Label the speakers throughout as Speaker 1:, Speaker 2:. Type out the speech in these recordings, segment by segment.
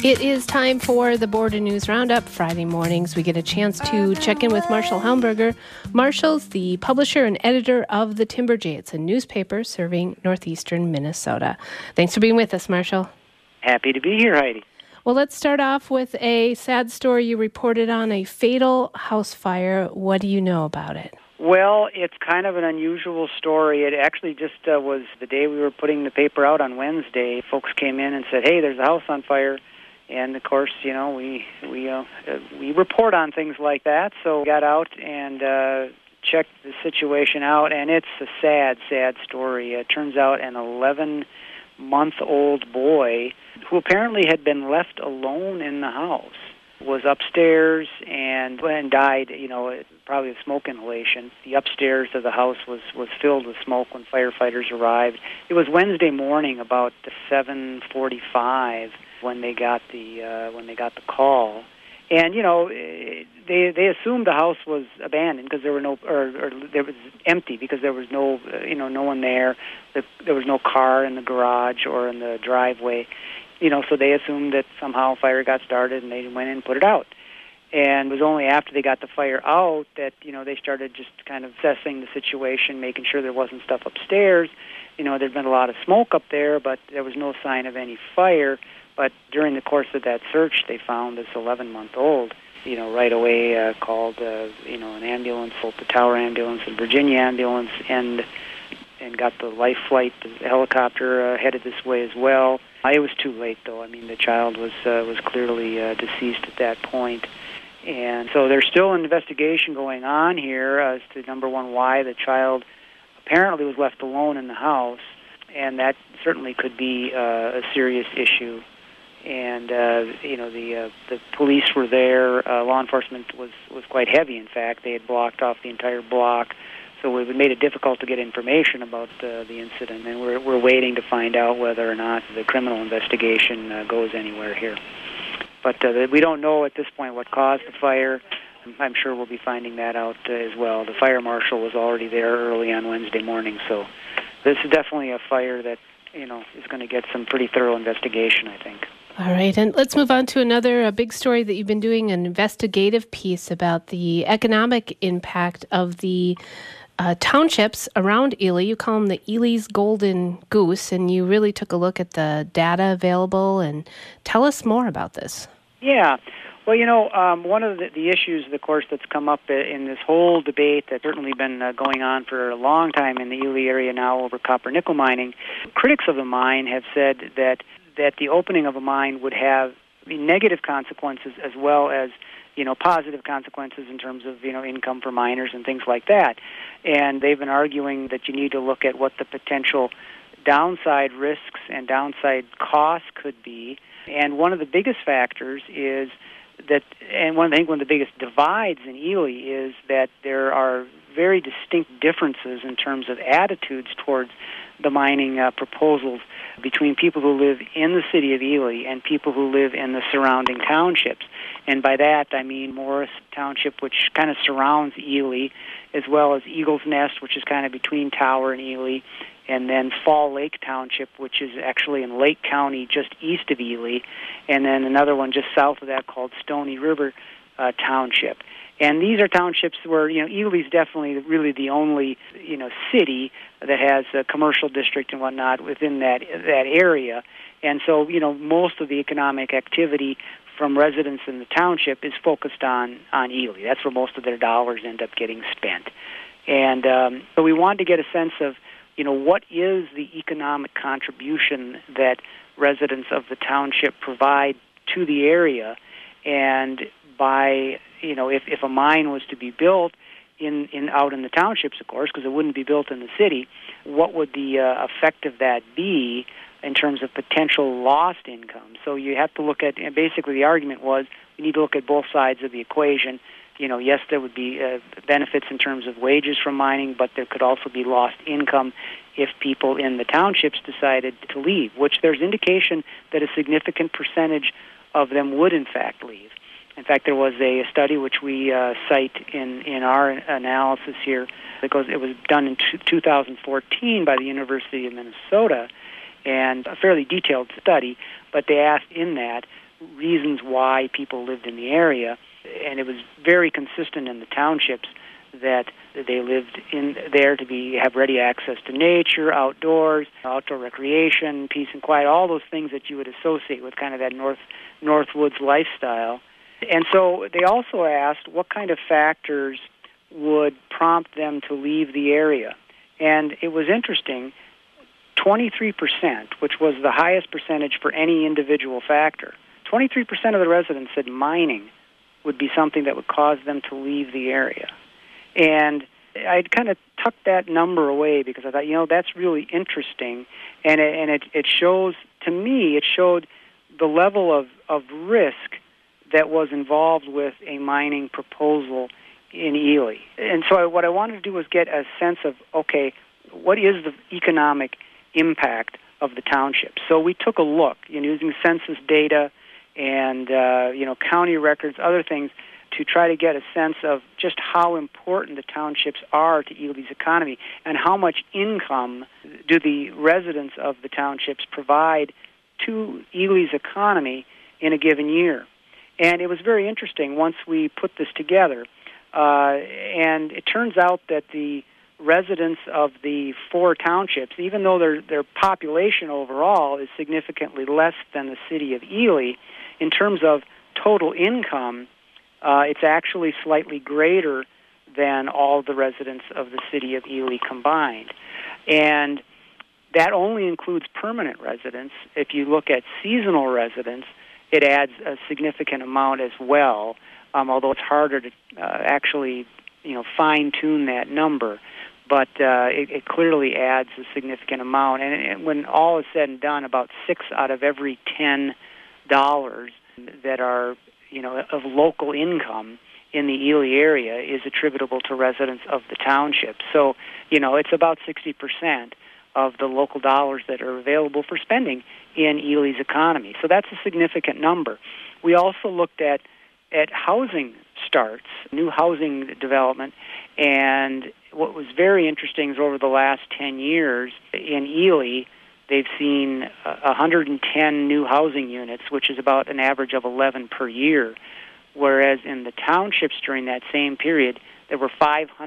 Speaker 1: It is time for the Border News Roundup. Friday mornings, we get a chance to check in with Marshall Helmberger. Marshall's the publisher and editor of The Timber Jay. It's a newspaper serving northeastern Minnesota. Thanks for being with us, Marshall.
Speaker 2: Happy to be here, Heidi.
Speaker 1: Well, let's start off with a sad story you reported on, a fatal house fire. What do you know about it?
Speaker 2: Well, it's kind of an unusual story. It actually just was the day we were putting the paper out on Wednesday. Folks came in and said, hey, there's a house on fire. And, of course, you know, we report on things like that. So we got out and checked the situation out, and it's a sad, sad story. It turns out an 11-month-old boy who apparently had been left alone in the house was upstairs and died, you know, probably of smoke inhalation. The upstairs of the house was filled with smoke when firefighters arrived. It was Wednesday morning about 7:45 when they got the call. And, you know, they assumed the house was abandoned because there were no, or there was empty because there was no, no one there. There was no car in the garage or in the driveway. You know, so they assumed that somehow fire got started and they went in and put it out. And it was only after they got the fire out that, you know, they started just kind of assessing the situation, making sure there wasn't stuff upstairs. You know, there'd been a lot of smoke up there, but there was no sign of any fire. But during the course of that search, they found this 11-month-old, you know, right away called, an ambulance, both the Tower ambulance and Virginia ambulance, and got the life flight. The helicopter headed this way as well. It was too late, though. I mean, the child was clearly deceased at that point. And so there's still an investigation going on here as to, number one, why the child apparently was left alone in the house, and that certainly could be a serious issue. And, the police were there. Law enforcement was quite heavy, in fact. They had blocked off the entire block. So it made it difficult to get information about the incident, and we're waiting to find out whether or not the criminal investigation goes anywhere here. But we don't know at this point what caused the fire. I'm sure we'll be finding that out as well. The fire marshal was already there early on Wednesday morning, so this is definitely a fire that, you know, is going to get some pretty thorough investigation, I think.
Speaker 1: All right, and let's move on to another big story that you've been doing, an investigative piece about the economic impact of the townships around Ely. You call them the Ely's Golden Goose, and you really took a look at the data available. And tell us more about this.
Speaker 2: Yeah. Well, you know, one of the issues, of course, that's come up in this whole debate that's certainly been going on for a long time in the Ely area now over copper-nickel mining, critics of the mine have said that the opening of a mine would have negative consequences as well as, you know, positive consequences in terms of, you know, income for miners and things like that. And they've been arguing that you need to look at what the potential downside risks and downside costs could be. And one of the biggest factors is that, and one of the biggest divides in Ely is that there are very distinct differences in terms of attitudes towards the mining proposals between people who live in the city of Ely and people who live in the surrounding townships. And by that, I mean Morris Township, which kind of surrounds Ely, as well as Eagles Nest, which is kind of between Tower and Ely, and then Fall Lake Township, which is actually in Lake County just east of Ely, and then another one just south of that called Stony River Township. And these are townships where, you know, Ely's definitely really the only, you know, city that has a commercial district and whatnot within that area. And so, you know, most of the economic activity from residents in the township is focused on Ely. That's where most of their dollars end up getting spent. And so we wanted to get a sense of, you know, what is the economic contribution that residents of the township provide to the area, and by, you know, if a mine was to be built out in the townships, of course, because it wouldn't be built in the city, what would the effect of that be in terms of potential lost income? So you have to look at, and basically the argument was, we need to look at both sides of the equation. You know, yes, there would be benefits in terms of wages from mining, but there could also be lost income if people in the townships decided to leave, which there's indication that a significant percentage of them would, in fact, leave. In fact, there was a study which we cite in our analysis here, because it was done in 2014 by the University of Minnesota, and a fairly detailed study, but they asked in that, reasons why people lived in the area, and it was very consistent in the townships that they lived in there to have ready access to nature, outdoor recreation, peace and quiet, all those things that you would associate with kind of that Northwoods lifestyle. And so they also asked what kind of factors would prompt them to leave the area. And it was interesting, 23%, which was the highest percentage for any individual factor, 23% of the residents said mining would be something that would cause them to leave the area. And I'd kind of tucked that number away because I thought, that's really interesting. And it shows, to me, it showed the level of risk that was involved with a mining proposal in Ely. And so what I wanted to do was get a sense of, okay, what is the economic impact of the township? So we took a look, using census data and, county records, other things, to try to get a sense of just how important the townships are to Ely's economy and how much income do the residents of the townships provide to Ely's economy in a given year. And it was very interesting once we put this together. And it turns out that the residents of the 4 townships, even though their population overall is significantly less than the city of Ely, in terms of total income, it's actually slightly greater than all the residents of the city of Ely combined. And that only includes permanent residents. If you look at seasonal residents, it adds a significant amount as well, although it's harder to actually, fine-tune that number. But it clearly adds a significant amount. And when all is said and done, about 6 out of every $10 that are of local income in the Ely area is attributable to residents of the township. So, it's about 60% of the local dollars that are available for spending in Ely's economy. So that's a significant number. We also looked at housing starts, new housing development, and what was very interesting is over the last 10 years in Ely, they've seen 110 new housing units, which is about an average of 11 per year, whereas in the townships during that same period, there were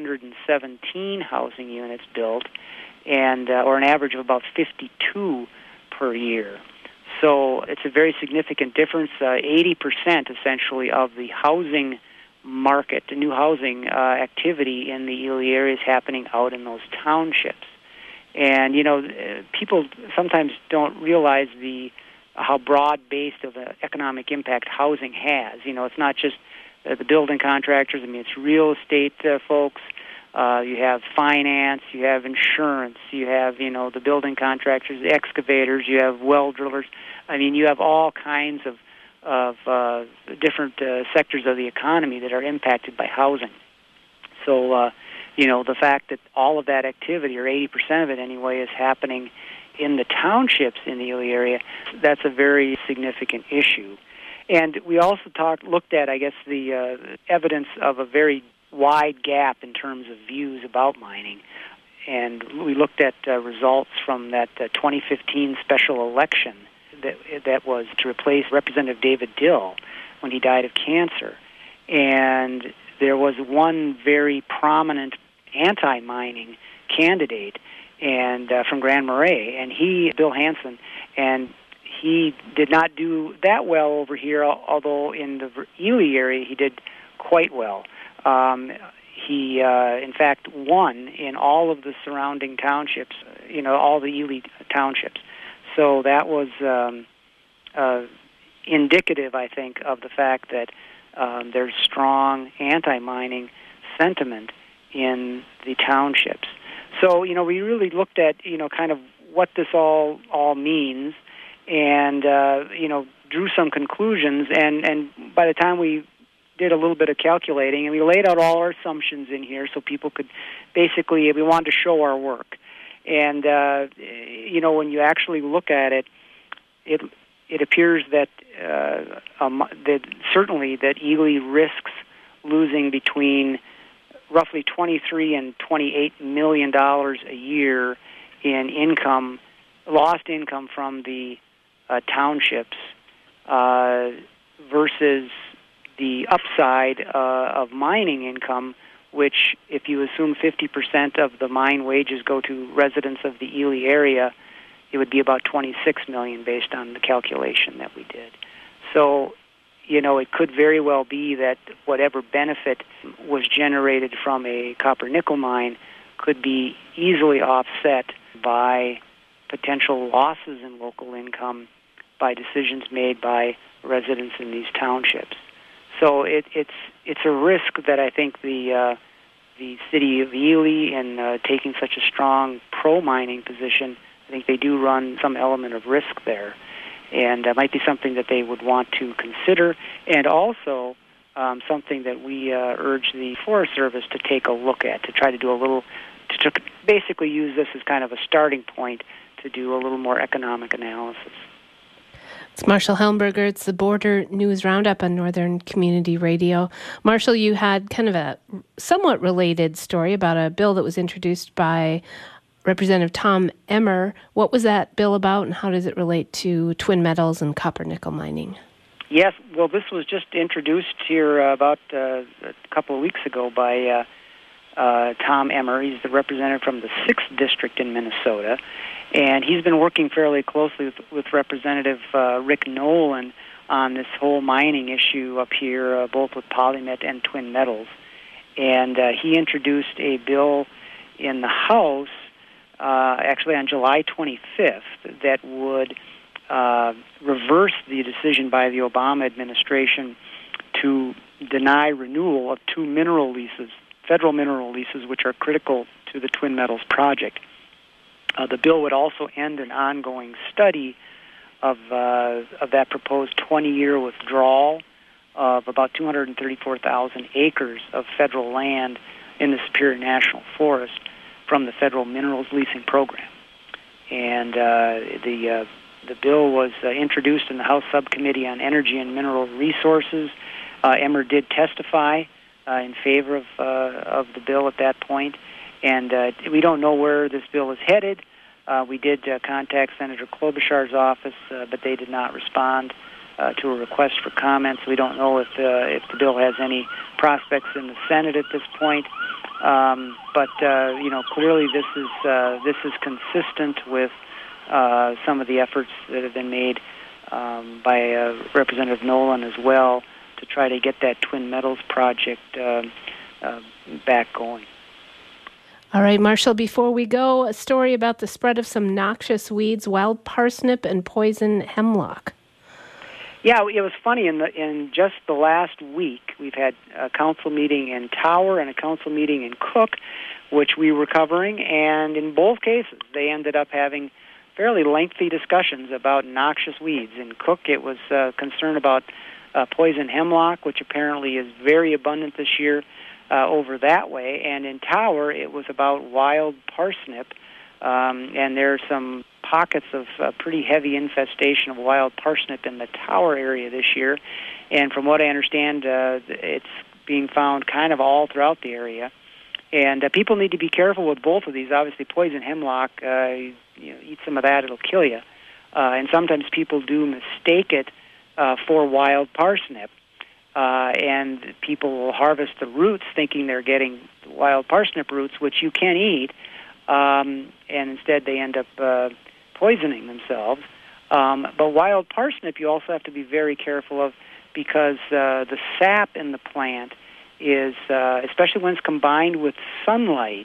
Speaker 2: 517 housing units built, and or an average of about 52 per year. So it's a very significant difference. 80% essentially of the housing market, the new housing activity in the Ely area is happening out in those townships. And, people sometimes don't realize how broad-based of an economic impact housing has. It's not just the building contractors. It's real estate folks. You have finance. You have insurance. You have, the building contractors, the excavators. You have well drillers. You have all kinds of different sectors of the economy that are impacted by housing. So, the fact that all of that activity, or 80% of it anyway, is happening in the townships in the Ely area, that's a very significant issue. And we also looked at, the evidence of a very wide gap in terms of views about mining. And we looked at results from that 2015 special election that was to replace Representative David Dill when he died of cancer. And there was one very prominent anti-mining candidate and from Grand Marais, and Bill Hansen, and he did not do that well over here, although in the Ely area he did quite well. He, in fact, won in all of the surrounding townships, all the Ely townships. So that was indicative, I think, of the fact that there's strong anti-mining sentiment in the townships. So, we really looked at, kind of what this all means and, drew some conclusions. And by the time we did a little bit of calculating, and we laid out all our assumptions in here so people could basically, we wanted to show our work. And, when you actually look at it, it appears that certainly that Ely risks losing between roughly $23 and $28 million a year in lost income from the townships versus the upside of mining income, which, if you assume 50% of the mine wages go to residents of the Ely area, it would be about $26 million based on the calculation that we did. So, it could very well be that whatever benefit was generated from a copper-nickel mine could be easily offset by potential losses in local income by decisions made by residents in these townships. So it's a risk that I think the city of Ely, in taking such a strong pro-mining position, I think they do run some element of risk there. And that might be something that they would want to consider, and also something that we urge the Forest Service to take a look at, to try to do to basically use this as kind of a starting point to do a little more economic analysis.
Speaker 1: It's Marshall Helmberger. It's the Border News Roundup on Northern Community Radio. Marshall, you had kind of a somewhat related story about a bill that was introduced by Representative Tom Emmer. What was that bill about, and how does it relate to twin metals and copper-nickel mining?
Speaker 2: Yes, well, this was just introduced here about a couple of weeks ago by Tom Emmer. He's the representative from the 6th District in Minnesota, and he's been working fairly closely with Representative Rick Nolan on this whole mining issue up here, both with PolyMet and twin metals. And he introduced a bill in the House actually on July 25th, that would reverse the decision by the Obama administration to deny renewal of 2 mineral leases, federal mineral leases, which are critical to the Twin Metals project. The bill would also end an ongoing study of that proposed 20-year withdrawal of about 234,000 acres of federal land in the Superior National Forest from the federal minerals leasing program. And the bill was introduced in the House Subcommittee on Energy and Mineral Resources. Emmer did testify in favor of the bill at that point, and we don't know where this bill is headed. We did contact Senator Klobuchar's office, but they did not respond to a request for comments. We don't know if the bill has any prospects in the Senate at this point. But clearly this is consistent with some of the efforts that have been made by Representative Nolan as well to try to get that Twin Metals project back going.
Speaker 1: All right, Marshall, before we go, a story about the spread of some noxious weeds, wild parsnip and poison hemlock.
Speaker 2: Yeah, it was funny. In just the last week, we've had a council meeting in Tower and a council meeting in Cook, which we were covering, and in both cases, they ended up having fairly lengthy discussions about noxious weeds. In Cook, it was concern about poison hemlock, which apparently is very abundant this year over that way, and in Tower, it was about wild parsnip, and there are some pockets of pretty heavy infestation of wild parsnip in the Tower area this year, and from what I understand, it's being found kind of all throughout the area. And people need to be careful with both of these. Obviously, poison hemlock, eat some of that, it'll kill you. And sometimes people do mistake it for wild parsnip, and people will harvest the roots thinking they're getting wild parsnip roots, which you can eat, and instead they end up poisoning themselves. But wild parsnip you also have to be very careful of, because the sap in the plant is, especially when it's combined with sunlight,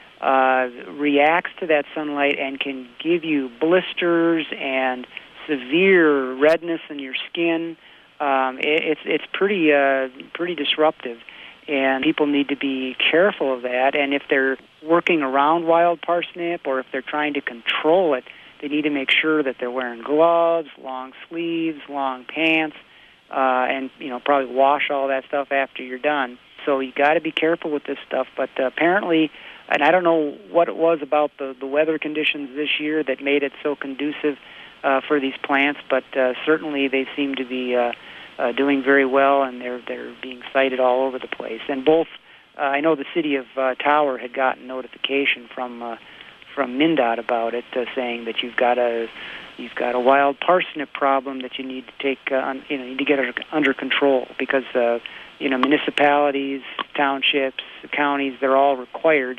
Speaker 2: reacts to that sunlight and can give you blisters and severe redness in your skin. It's pretty disruptive, and people need to be careful of that. And if they're working around wild parsnip, or if they're trying to control it, they need to make sure that they're wearing gloves, long sleeves, long pants, and probably wash all that stuff after you're done. So you got to be careful with this stuff. But apparently, and I don't know what it was about the weather conditions this year that made it so conducive for these plants, but certainly they seem to be doing very well, and they're being sighted all over the place. And both, I know the city of Tower had gotten notification from from MnDOT about it, saying that you've got a wild parsnip problem that you need to take need to get under control, because municipalities, townships, counties, they're all required.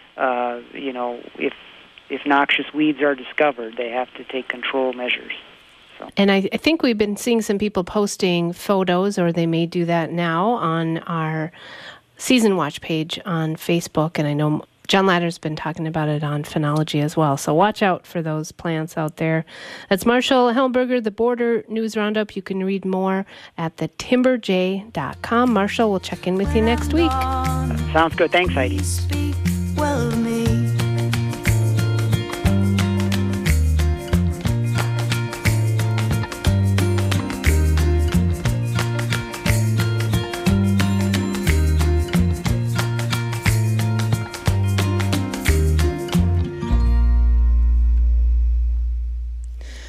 Speaker 2: If noxious weeds are discovered, they have to take control measures. So.
Speaker 1: And I think we've been seeing some people posting photos, or they may do that now, on our Season Watch page on Facebook. And I know John Latter's been talking about it on Phenology as well. So watch out for those plants out there. That's Marshall Helmberger, the Border News Roundup. You can read more at thetimberj.com. Marshall, we'll check in with you next week.
Speaker 2: Sounds good. Thanks, Heidi.